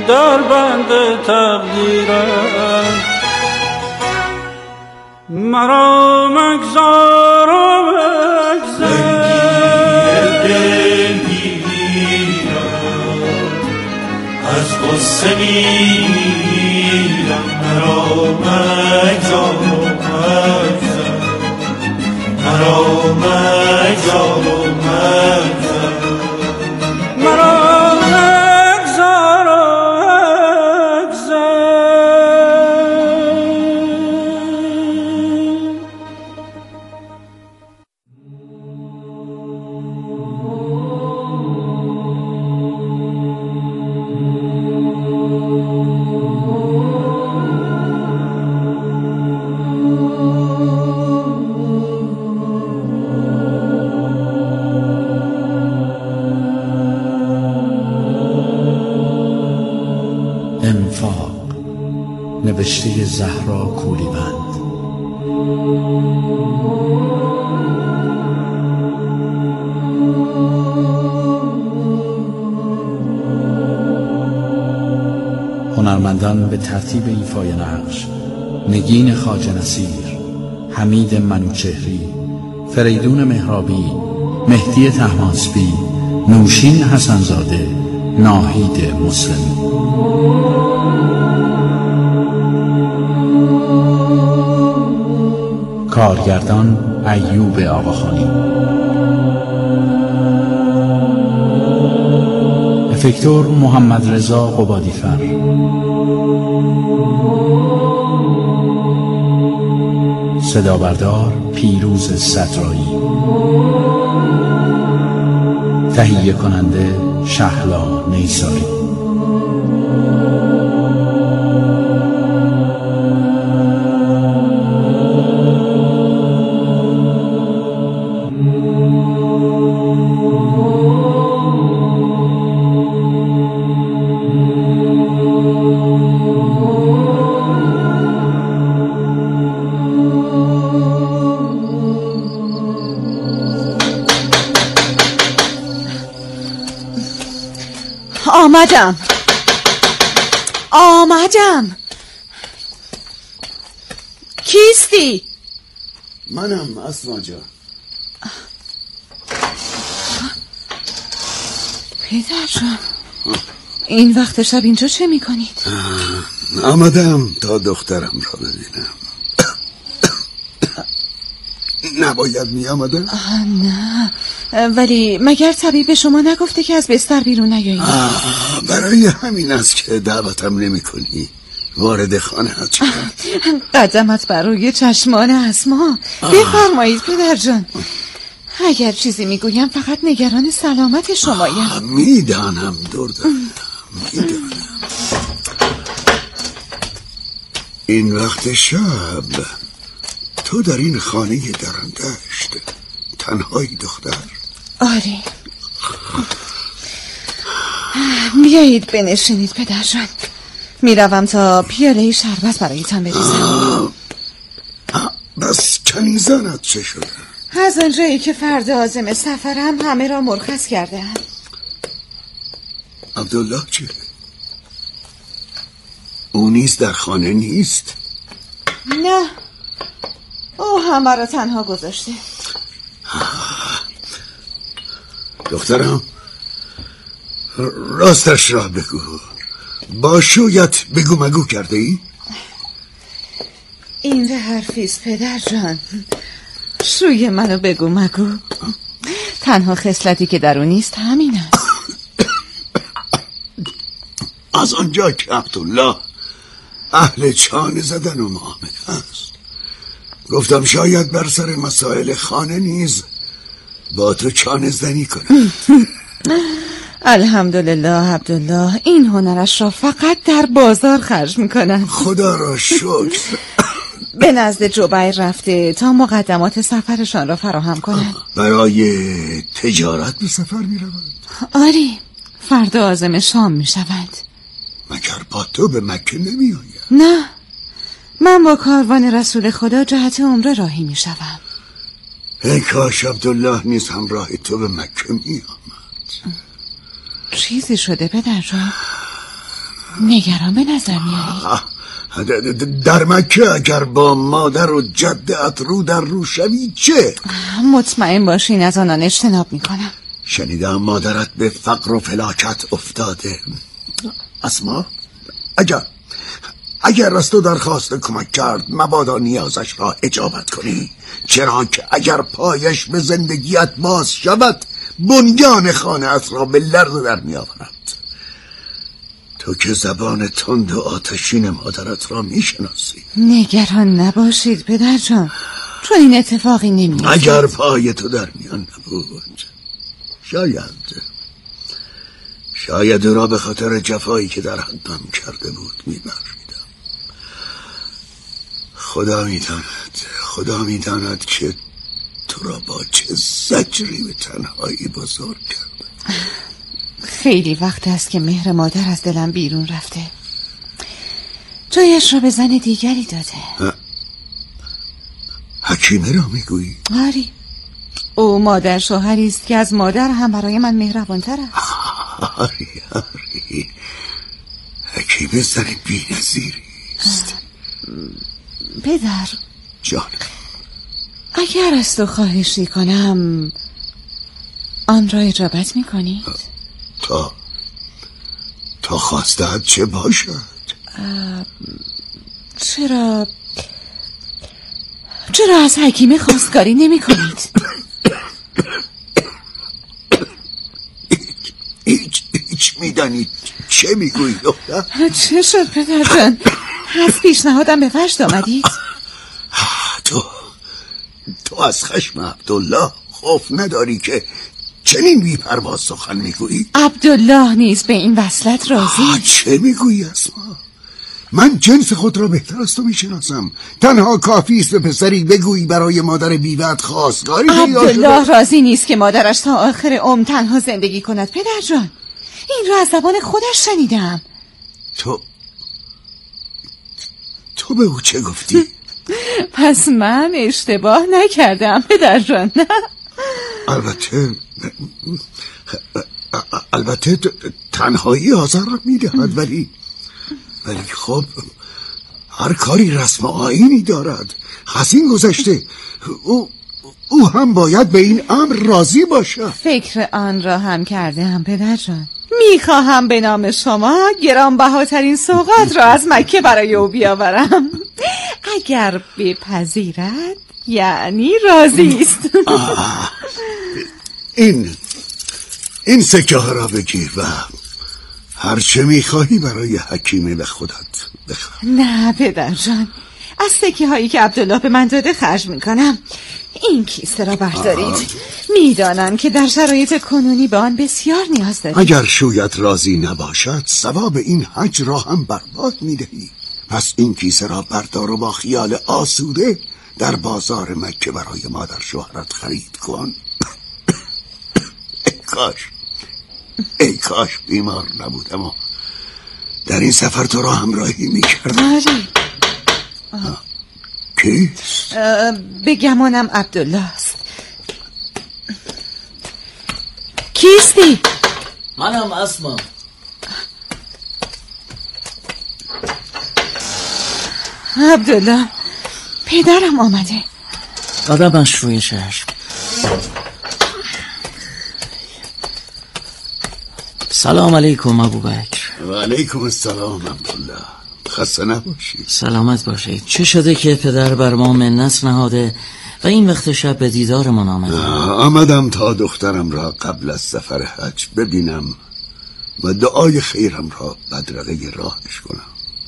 در بند تقدیرم. مرا مگذار و مگذار از غصه میمیرم. مرا مگذار و مگذار، مرا مگذار و مگذار، مرا مگذار و مگذار. انفاق، نوشته زهرا کولیبند. هنرمندان به ترتیب ایفای نقش: نگین خواجه نصیر، حمید منوچهری، فریدون مهرابی، مهدی طهماسبی، نوشین حسنزاده، ناهید مسلمی. کارگردان ایوب آقاخانی. افکتور محمد رضا قبادیفر. صدابردار پیروز صدرایی. تهیه کننده شهلا نیساری. آمدم. کیستی؟ منم اسما جان. پدرجان، این وقت شب اینجا چه میکنید؟ آمدم تا دخترم را ببینم. نباید می آمدم؟ نه، ولی مگر طبیب شما نگفته که از بستر بیرون نیایید؟ برای همین است که دعوتم نمی کنی. وارد خانه شد. قدمت برای چشمان اسما. بفرمایید پدرجان. اگر چیزی میگویم فقط نگران سلامت شمایم. میدانم دردم، میدانم. این وقت شب تو در این خانه درندشت تنهایی دختر؟ آره. بیایید بنشینید پدرجان. میروم تا پیاله شربت برایتان بریزم. بس کنیزانت چه شده؟ از آنجایی که فردا عازم سفرم همه را مرخص کرده‌اند. عبدالله چه؟ او نیز در خانه نیست؟ نه، او همه را تنها گذاشته. دخترم، راستش را بگو. با شویت بگو مگو کرده ای؟ این به حرفیست پدر جان. شوی منو بگو مگو. تنها خصلتی که در اون نیست همین است. از آنجا که عبدالله اهل چانه زدن و معامله است، گفتم شاید بر سر مسائل خانه نیز با تو چانه زدنی کنم. الحمدلله عبدالله این هنرش را فقط در بازار خرج میکنن. خدا را شکر. به نزد جبیر رفته تا مقدمات سفرشان را فراهم کنن. برای تجارت به سفر میروند؟ آری، فردا عازم شام میشوند. مگر با تو به مکه نمی آید؟ نه، من با کاروان رسول خدا جهت عمره راهی میشوم. ای کاش عبدالله نیز همراه تو به مکه می آمد. چیزی شده پدر جان؟ نگران به نظر میاری. در مکه اگر با مادر و جدت رو در رو شوی چه؟ مطمئن باشین از آنان اجتناب میکنم. شنیدم مادرت به فقر و فلاکت افتاده. اسما اگر از تو درخواست کمک کرد مبادا نیازش را اجابت کنی، چرا که اگر پایش به زندگیت باز شود بنیان خانه‌ات را به لرزه در می آورد. تو که زبان تند و آتشین مادرت را می شناسی. نگران نباشید پدر جان، چون این اتفاقی نمی اگر پای تو در میان نبود شاید او را به خاطر جفایی که در حقم کرده بود می بخشیدم. خدا میداند که تو را با چه زجری به تنهایی بزرگ کرده. خیلی وقت است که مهر مادر از دلم بیرون رفته، جایش را به زن دیگری داده. حکیمه را میگویی؟ آری، او مادر شوهری است که از مادر هم برای من مهربانتر است. آری حکیمه زن بی‌نظیری است. پدر جان، اگر از تو خواهشی کنم آن را اجابت میکنید؟ تا خواسته‌ات چه باشد؟ چرا از حکیمه خواستگاری نمی کنید؟ هیچ میدانی چه میگویی دختر؟ چه شد پدر جان؟ از پیشنهادم به وجد آمدید؟ تو از خشم عبدالله خوف نداری که چنین بی‌پروا سخن میگویی؟ عبدالله نیز به این وصلت راضی. چه میگویی اسما؟ من جنس خود را بهتر از تو میشناسم. تنها کافی است به پسری بگویی برای مادر بیوه‌ات خواستگاری پیدا شده. عبدالله راضی نیست که مادرش تا آخر عمر تنها زندگی کند پدر جان. این را از زبان خودش شنیدم. تو به او چه گفتی؟ پس من اشتباه نکردم پدر جان. البته تنهایی آزار را میدهد، ولی خب هر کاری رسم و آیینی دارد. از این گذشته او هم باید به این امر راضی باشد. فکر آن را هم کرده هم پدر جان. میخواهم به نام شما گرانبهاترین سوغات را از مکه برای او بیاورم. اگر بپذیرد یعنی راضی است. این سکه ها را بگیر و هر چه میخواهی برای حکیمه به خودت بخواه. نه پدر جان، از سکه هایی که عبدالله به من داده خرج میکنم. این کیسه را بردارید. میدانم که در شرایط کنونی به آن بسیار نیاز دارید. اگر شویت راضی نباشد ثواب این حج را هم برباد میدهی. پس این کیسه را بردار و با خیال آسوده در بازار مکه برای مادر شوهرت خرید کن. ای کاش بیمار نبودم و در این سفر تو را همراهی میکردم. کی؟ به گمانم عبدالله است. کیستی؟ منم اسما. عبدالله، پدرم آمده. قدمش روی چشم. سلام علیکم ابوبکر. و علیکم السلام عبدالله. خسته نباشید. سلامت باشید. چه شده که پدر بر ما منت نهاده و این وقت شب به دیدارمان آمدم تا دخترم را قبل از سفر حج ببینم و دعای خیرم را بدرقه راهش کنم.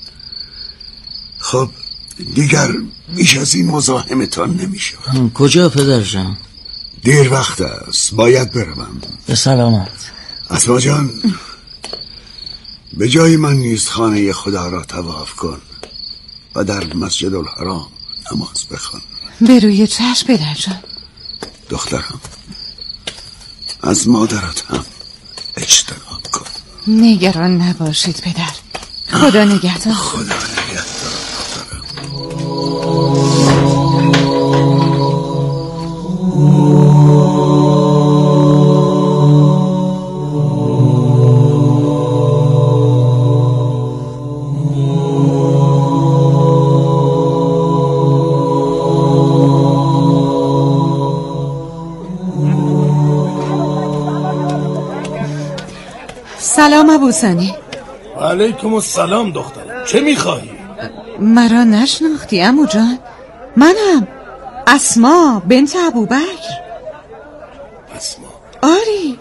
خب دیگر بیش از این مزاحمتان نمیشه. کجا پدر جان؟ دیر وقت است، باید بروم. به سلامت. اسما جان، به جای من نیز خانه خدا را طواف کن و در مسجد الحرام نماز بخوان. به روی چشم پدر جان. دخترم، از مادرت هم اجتناب کن. نگران نباشید پدر. خدا نگهدار. خدا نگهدار دخترم. سلام ابوسانی. علیکم السلام دخترم، چه میخواهی؟ مرا نشناختی عمو جان؟ منم اسما بنت ابوبکر. اسما؟ آری.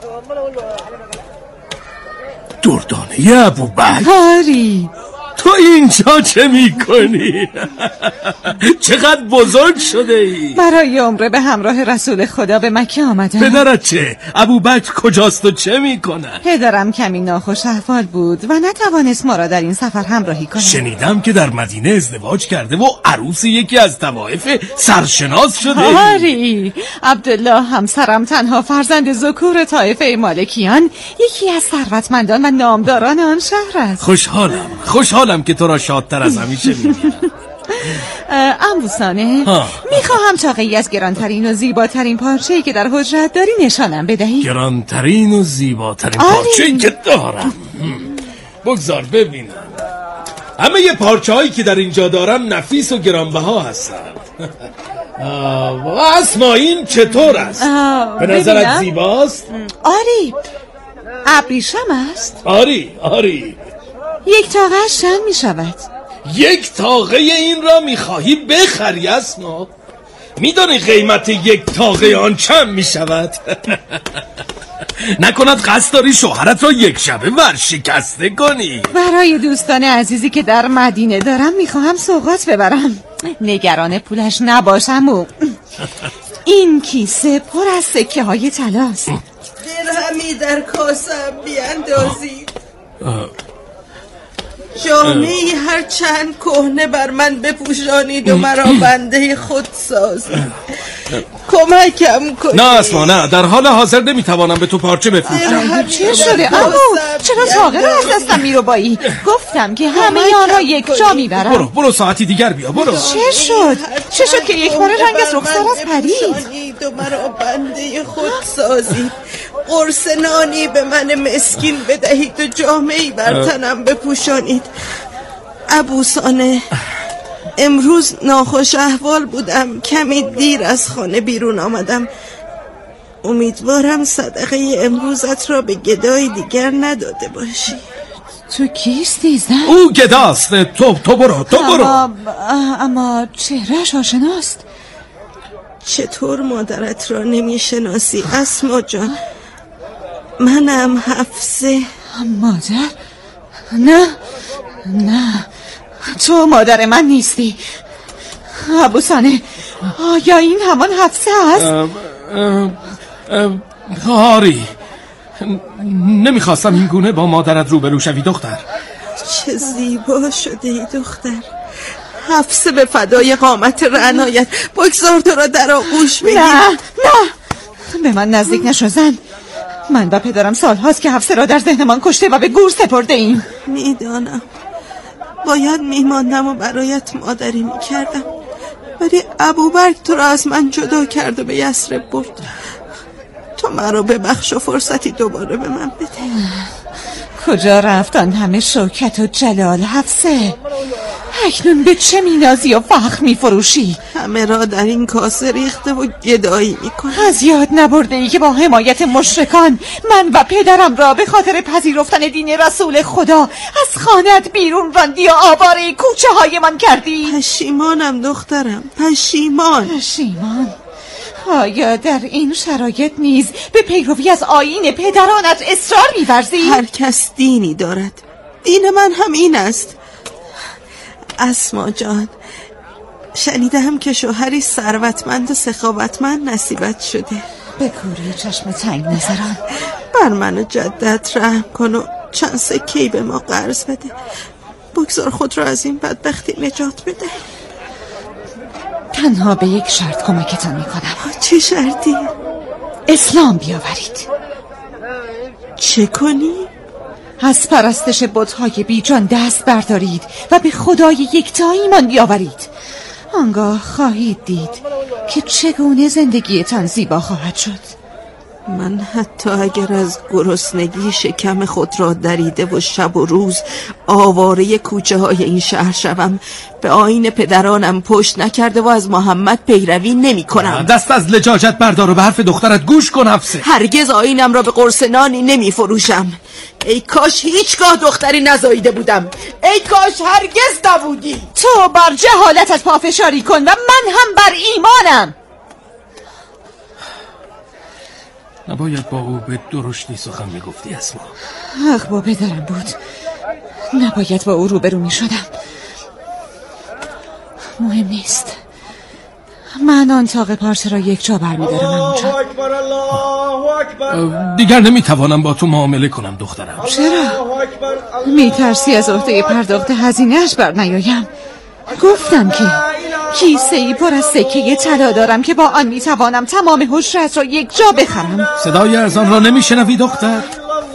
دردانه ابوبکر؟ آری. تو اینجا چه میکنی؟ چقدر بزرگ شده ای؟ برای عمره به همراه رسول خدا به مکه آمدم. پدرت چه؟ ابوبکر کجاست و چه میکنه؟ پدرم کمی ناخوش احوال بود و نتوانست ما را در این سفر همراهی کند. شنیدم که در مدینه ازدواج کرده و عروس یکی از طوایف سرشناس شده. آری. عبدالله همسرم تنها فرزند ذکور طایفه مالکیان، یکی از ثروتمندان و نامداران آن شهر است. خوشحالم که تو را شادتر از همیشه میبینم. عموسانه، میخواهم چاقه‌ای از گرانترین و زیباترین پارچه‌ای که در حجرت داری نشانم بدهی. گرانترین و زیباترین پارچه‌ای که دارم؟ بگذار ببینم. همه ی پارچه هایی که در اینجا دارم نفیس و گرانبها هستند. اسما این چطور است؟ به نظرت زیباست؟ آری. ابریشم است؟ آری. یک تاقه‌اش چند می شود؟ یک تاقه این را میخواهی بخری اسما؟ میدانی قیمت یک تاقه آن چند میشود؟ نکند قصد داری شوهرت را یک شبه ورشکسته کنی؟ برای دوستان عزیزی که در مدینه دارم میخواهم سوغات ببرم. نگران پولش نباشم. و این کیسه پر از سکه های طلاست. درهمی در کاسم بیاندازید. جامعی هر چند کهنه بر من بپوشانید و مرا بنده خود سازید. کمکم کنید. نه اسما، نه، در حال حاضر نمیتوانم به تو پارچه بفروشم. چه شده عمو؟ چرا تاقه را از دستم میربایی؟ گفتم که همه آن را یک جا میبرم. برو ساعتی دیگر بیا. برو. چه شد که یک بار رنگ از رخسارت پرید؟ و مرا بنده خود سازید. قرص نانی به من مسکین بدهید و جامه‌ای بر تنم بپوشانید. ابوسانه، امروز ناخوش احوال بودم، کمی دیر از خانه بیرون آمدم. امیدوارم صدقه امروزت را به گدای دیگر نداده باشی. تو کیستی زن؟ او گداست. تو برو. اما چهرهش آشناست. چطور مادرت را نمیشناسی اسما جان؟ منم حفصه. مادر؟ نه تو مادر من نیستی. ابوسانه، آیا این همان حفصه است؟ آری. نمیخواستم این گونه با مادرت روبرو شوی دختر. چه زیبا شده ای دختر. حفصه به فدای قامت رعنایت. بگذار تو را در آغوش بگیر. نه به من نزدیک نشو زن. من و پدرم سالهاست که حفصه را در ذهنمان کشته و به گور سپرده ایم. میدانم باید میماندم و برایت مادری میکردم، ولی ابوبکر تو را از من جدا کرد و به یثرب برد. تو مرا ببخش و فرصتی دوباره به من بده. کجا رفتن همه شوکت و جلال حفصه؟ اکنون به چه مینازی و فخر میفروشی؟ همه را در این کاسه ریخته و گدایی میکنی. از یاد نبرده ای که با حمایت مشرکان من و پدرم را به خاطر پذیرفتن دین رسول خدا از خانه‌ات بیرون راندی و آواره کوچه های من کردی؟ پشیمانم دخترم، پشیمان. آیا در این شرایط نیز به پیروی از آیین پدرانت اصرار می‌ورزی؟ هر کس دینی دارد، دین من هم این است. اسما جان، شنیدم که شوهری ثروتمند و سخاوتمند نصیبت شده. به کوری چشم تنگ نظران، بر من و جدت رحم کن و چند سکه‌ای به ما قرض بده. بگذار خود را از این بدبختی نجات بده. تنها به یک شرط کمکتان میکنم. چه شرطی؟ اسلام بیاورید. چه کنی؟ از پرستش بت‌های بیجان دست بردارید و به خدای یکتا ایمان بیاورید. آنگاه خواهید دید که چگونه زندگیتان زیبا خواهد شد. من حتی اگر از گرسنگی شکم خود را دریده و شب و روز آواره کوچه های این شهر شوم، به آیین پدرانم پشت نکرده و از محمد پیروی نمی کنم. دست از لجاجت بردار و به حرف دخترت گوش کن حفصه. هرگز آیینم را به قرص نانی نمی فروشم. ای کاش هیچگاه دختری نزاییده بودم. ای کاش هرگز نبودی. تو بر جهالتت پافشاری کن و من هم بر ایمانم. نباید با او به درشتی سخن میگفتی اسما. حق با پدرم بود. نباید با او روبرو میشدم. مهم نیست. من آن تاق پارچه را یک جا برمیدارم. الله اکبر الله اکبر. دیگر نمیتوانم با تو معامله کنم دخترم. چرا؟ میترسی از عهده پرداخت هزینه‌اش بر نیایم؟ گفتم که کیسه ای پر از سکه طلا دارم که با آن میتوانم تمام حشرت را یک جا بخرم. صدای اذان را نمیشنوی دختر؟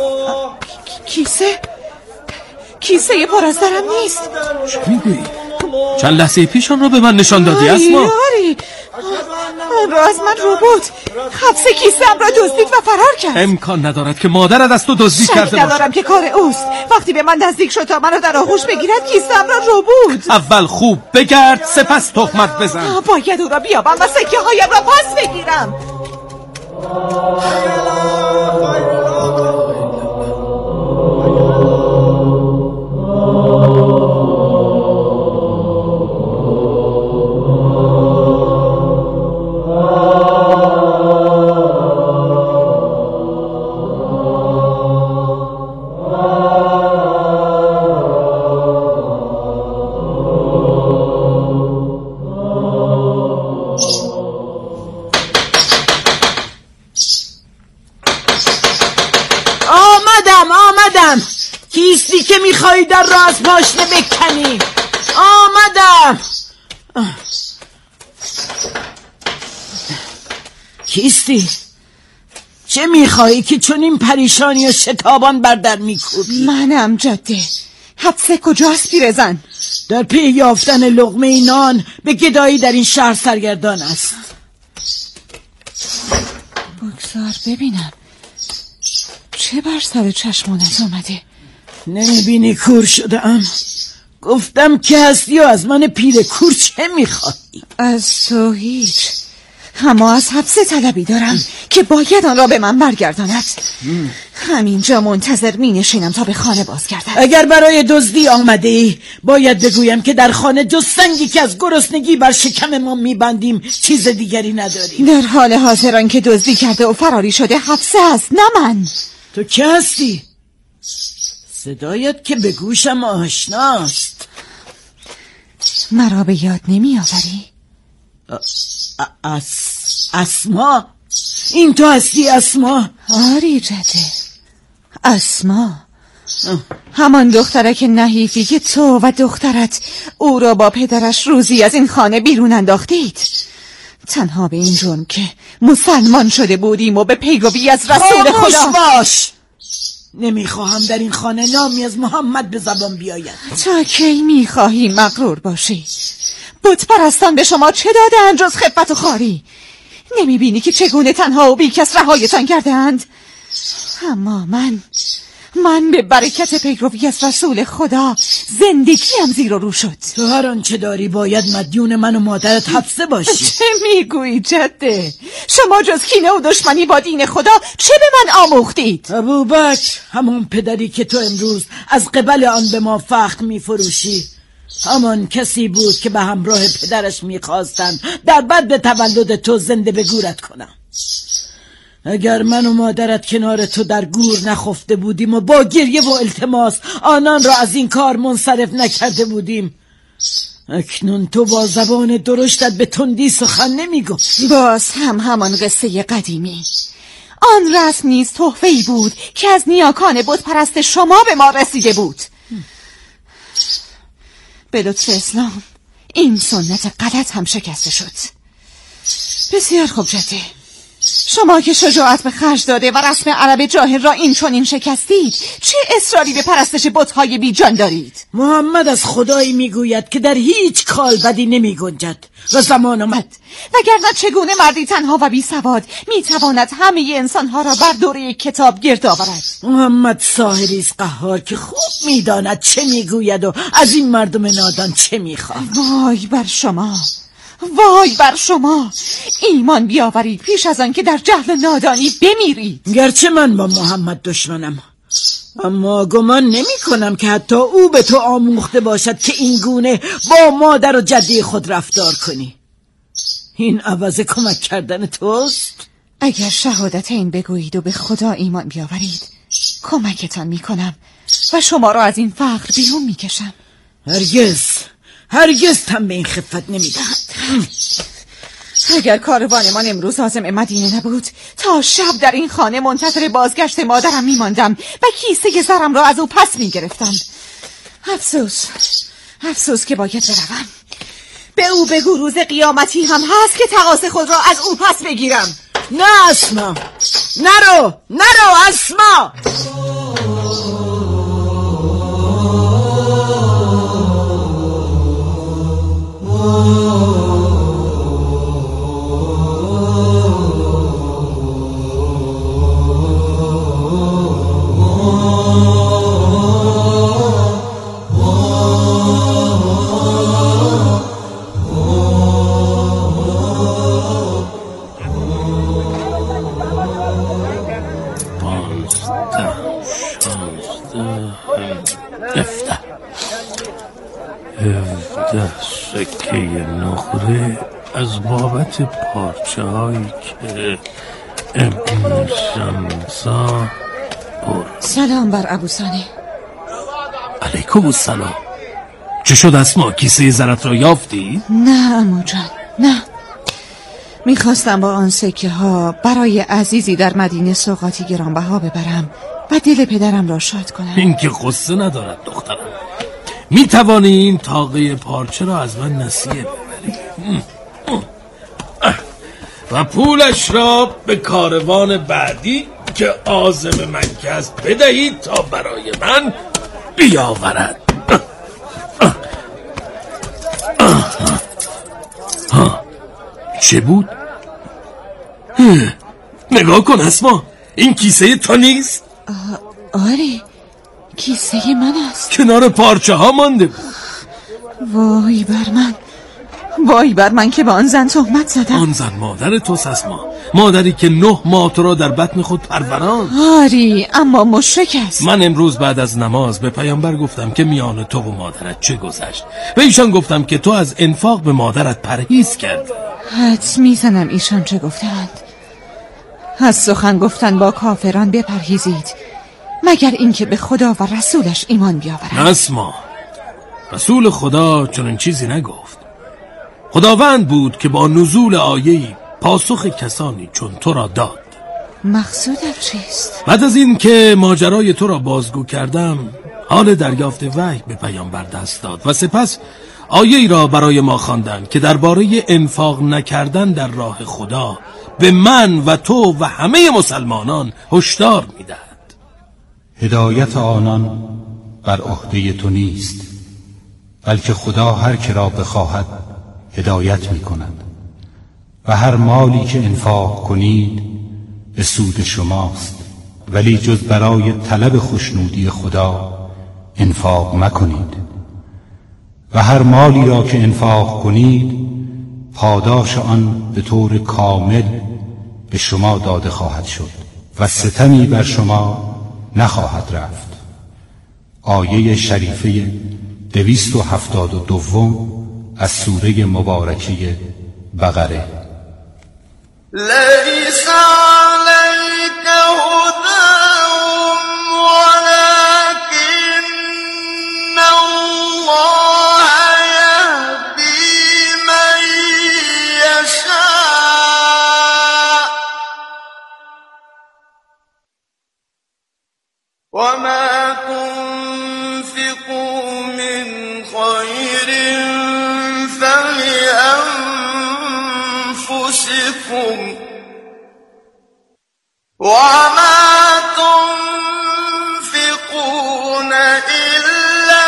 کیسه پر از درم نیست. چه میگویی؟ چند لحظه پیش آن را به من نشان دادی اسما. آری آن را از من رو بود. حفصه کیسه‌ام را دزدید و فرار کرد. امکان ندارد که مادرت از تو دزدی کرده باشد. ندارم که کار اوست. وقتی به من نزدیک شد تا منو در آغوش بگیرد کیسه‌ام را رو بود. اول خوب بگرد سپس تهمت بزن. باید او را بیابم و سکه هایم را پس بگیرم. آمدم. کیستی که میخوایی در را از پاشنه بکنی. آمدم. کیستی چه میخوایی که چون این پریشانی و شتابان بر در میکوبی؟ منم جاده. حفصه کجاست پیرزن؟ در پی یافتن لقمه نان به گدایی در این شهر سرگردان است. بگذار ببینم چه بر سر چشمانت آمده؟ نمیبینی کور شدم؟ گفتم که هستی و از من پیر کور چه میخوایی؟ از تو هیچ، اما از حفصه طلبی دارم که باید آن را به من برگرداند. همینجا منتظر می نشینم تا به خانه بازگردد. اگر برای دزدی آمده ای باید بگویم که در خانه جز سنگی که از گرسنگی بر شکم ما میبندیم چیز دیگری نداریم. در حال حاضر آن که دزدی کرده و فراری شده حفصه است، نه من. تو کی هستی؟ صدایت که به گوشم آشناست. مرا به یاد نمی آوری؟ اسما؟ این تو هستی اسما؟ آری جده، اسما، همان دخترک نحیفی که تو و دخترت او را با پدرش روزی از این خانه بیرون انداختید، تنها به این جرم که مسلمان شده بودیم و به پیروی از رسول خدا. باش، نمیخواهم در این خانه نامی از محمد به زبان بیاید. تا کی میخواهی مغرور باشی؟ بت پرستان به شما چه دادند جز خفت و خواری؟ نمیبینی که چگونه تنها و بی کس رهایتان کردند؟ اما من به برکت پیروی از رسول خدا زندگیم زیر و رو شد. تو هر آنچه داری باید مدیون من و مادرت حفصه باشی. چه میگویی جده؟ شما جز کینه و دشمنی با دین خدا چه به من آموختید؟ ابوبکر، همون پدری که تو امروز از قبل آن به ما فخر میفروشی، همان کسی بود که به همراه پدرش میخواستن در بعد تولد تو زنده به گورت کنم. اگر من و مادرت کنار تو در گور نخفته بودیم و با گریه و التماس آنان را از این کار منصرف نکرده بودیم، اکنون تو با زبان درشتت به تندی سخن نمیگفتی. باز همان قصه قدیمی. آن رسم نیز تحفه‌ای بود که از نیاکان بت پرست شما به ما رسیده بود. به لطف اسلام این سنت غلط هم شکسته شد. بسیار خوب جده، شما که شجاعت به خرج داده و رسم عرب جاهل را این چنین شکستید، چه اصراری به پرستش بت‌های بی جان دارید؟ محمد از خدایی میگوید که در هیچ کالبدی نمی گنجد و زمان آمد. وگرنه چگونه مردی تنها و بی سواد میتواند همه انسانها را بر دور یک کتاب گرد آورد؟ محمد ساحری است قهار که خوب میداند چه میگوید و از این مردم نادان چه میخواهد. وای بر شما، وای بر شما. ایمان بیاورید پیش از آن که در جهل و نادانی بمیرید. گرچه من با محمد دشمنم، اما گمان نمی کنم که حتی او به تو آموخته باشد که این گونه با مادر و جدی خود رفتار کنی. این عوض کمک کردن توست؟ اگر شهادت این بگویید و به خدا ایمان بیاورید، کمکتان میکنم و شما را از این فقر بیرون میکشم. هرگز تن به این خفت نمیدهد. اگر کاروانمان امروز عازم مدینه نبود، تا شب در این خانه منتظر بازگشت مادرم میماندم و کیسه زرم را از او پس میگرفتم. افسوس که باید بروم. به او بگو روز قیامتی هم هست که تقاضا خود را از او پس بگیرم. نه اسما، نرو اسما. سکه نقره از بابت پارچه هایی که ابن شمسا سلام بر ابوسانه. علیکم السلام. چه شد اسما؟ کیسه زرت را یافتی؟ نه عمو جان، نه. میخواستم با آن سکه ها برای عزیزی در مدینه سوغاتی گرانبها ببرم و دل پدرم را شاد کنم. این که قصه ندارد دخترم. میتوانی این تاقه پارچه را از من نسیه ببری و پولش را به کاروان بعدی که عازم مکه است بدهید تا برای من بیاورد. چه بود؟ نگاه کن اسما، این کیسه تو نیست؟ آره، کیسه من است. کنار پارچه ها مانده بود. وای بر من که به آن زن تهمت زدم. آن زن مادر توست اسما، مادری که 9 ماه تو را در بطن خود پروراند. آری، اما مشرک است. من امروز بعد از نماز به پیامبر گفتم که میان تو و مادرت چه گذشت و ایشان گفتم که تو از انفاق به مادرت پرهیز کردی. حدس میزنم ایشان چه گفتند. از سخن گفتن با کافران بپرهیزید، مگر اینکه به خدا و رسولش ایمان بیاورند. اسما، رسول خدا چنین چیزی نگفت. خداوند بود که با نزول آیه‌ای پاسخ کسانی چون تو را داد. مقصودت چیست؟ بعد از این که ماجرای تو را بازگو کردم، حال دریافت وحی به پیامبر دست داد و سپس آیه‌ای را برای ما خواندند که درباره انفاق نکردن در راه خدا به من و تو و همه مسلمانان هشدار می‌دهد. هدایت آنان بر عهده تو نیست، بلکه خدا هر که را بخواهد هدایت می‌کند و هر مالی که انفاق کنید به سود شماست، ولی جز برای طلب خوشنودی خدا انفاق مکنید و هر مالی را که انفاق کنید پاداش آن به طور کامل به شما داده خواهد شد و ستمی بر شما نخواهد رفت. آیه شریفه 272 از سوره مبارکه بقره. لیس علیک هداهم ولکن الله یهدی من یشاء وما تنفقوا من خیر فلأنفسكم وما تنفقون إلا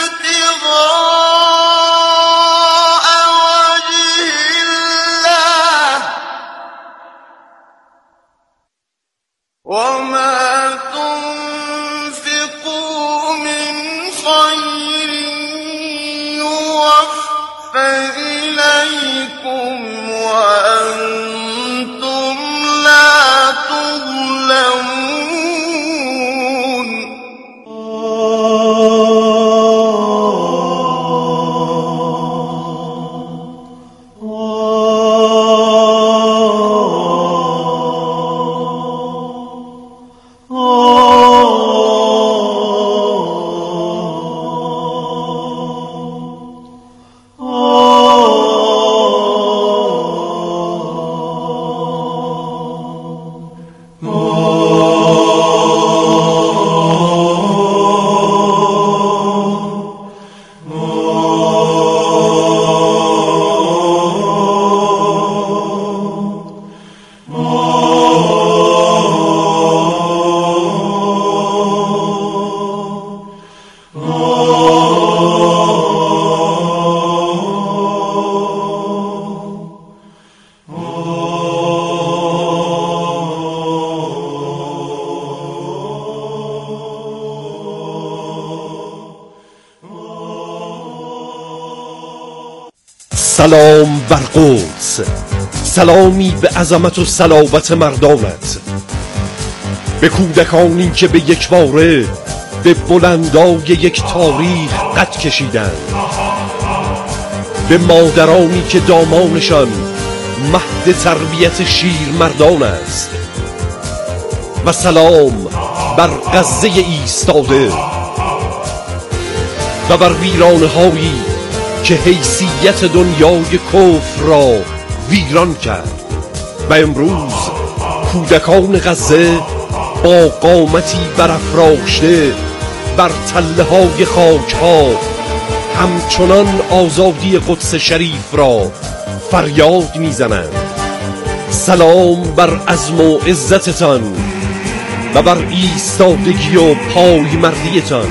ابتغاء وجه الله وما تنفقوا من خير يوفى إليكم وأنتم لا تظلمون سلام بر قدس، سلامی به عظمت و صلابت مردانت، به کودکانی که به یک باره به بلندای یک تاریخ قد کشیدند، به مادرانی که دامانشان مهد تربیت شیرمردان است، و سلام بر غزه ایستاده و بر ویرانه هایی که حیثیت دنیای کفر را ویران کرد و امروز کودکان غزه با قامتی برافراشته بر تله های خاک ها همچنان آزادی قدس شریف را فریاد میزنند. سلام بر عزم و عزتتان و بر ایستادگی و پایمردیتان.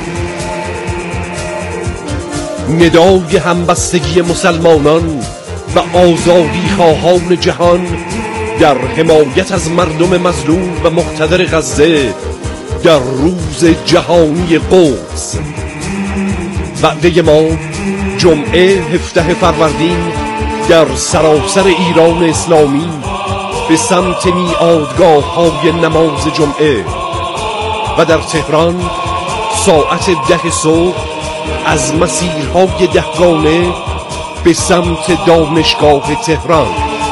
ندای همبستگی مسلمانان و آزادی خواهان جهان در حمایت از مردم مظلوم و مقتدر غزه در روز جهانی قدس. وعده ما جمعه 17 فروردین در سراسر ایران اسلامی به سمت میعادگاه های نماز جمعه و در تهران ساعت 10 صبح از مسیرهای دهگانه به سمت دانشگاه تهران.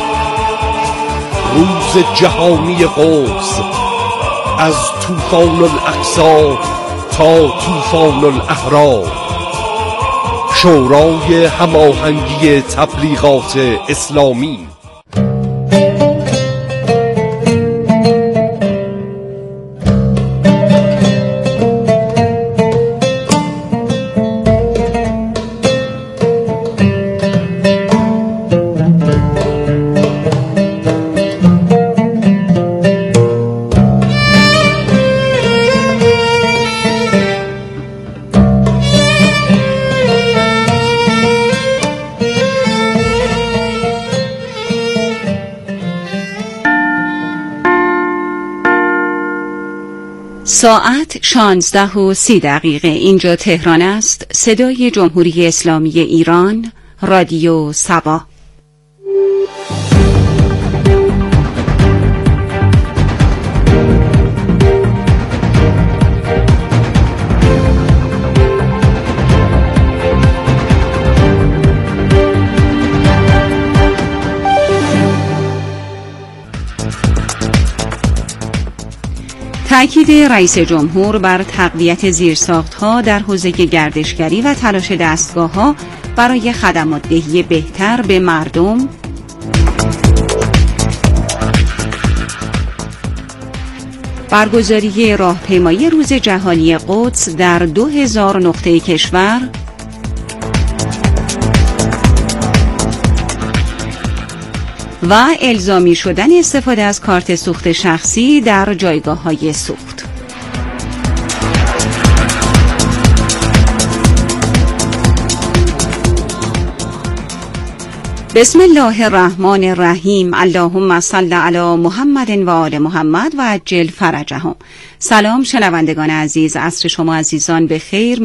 روز جهانی قدس، از طوفان الاقصی تا طوفان الاحرار. شورای هماهنگی تبلیغات اسلامی. ساعت 16:30. اینجا تهران است. صدای جمهوری اسلامی ایران، رادیو سبا. تأکید رئیس جمهور بر تقویت زیرساخت‌ها در حوزه گردشگری و تلاش دستگاه‌ها برای خدمات دهی بهتر به مردم. برگزاری راهپیمایی روز جهانی قدس در 2000 نقطه کشور. و الزامی شدن استفاده از کارت سوخت شخصی در جایگاه‌های سوخت. بسم الله الرحمن الرحیم. اللهم صل علی محمد و آل محمد و عجل فرجهم. سلام شنوندگان عزیز، عصر شما عزیزان به خیر.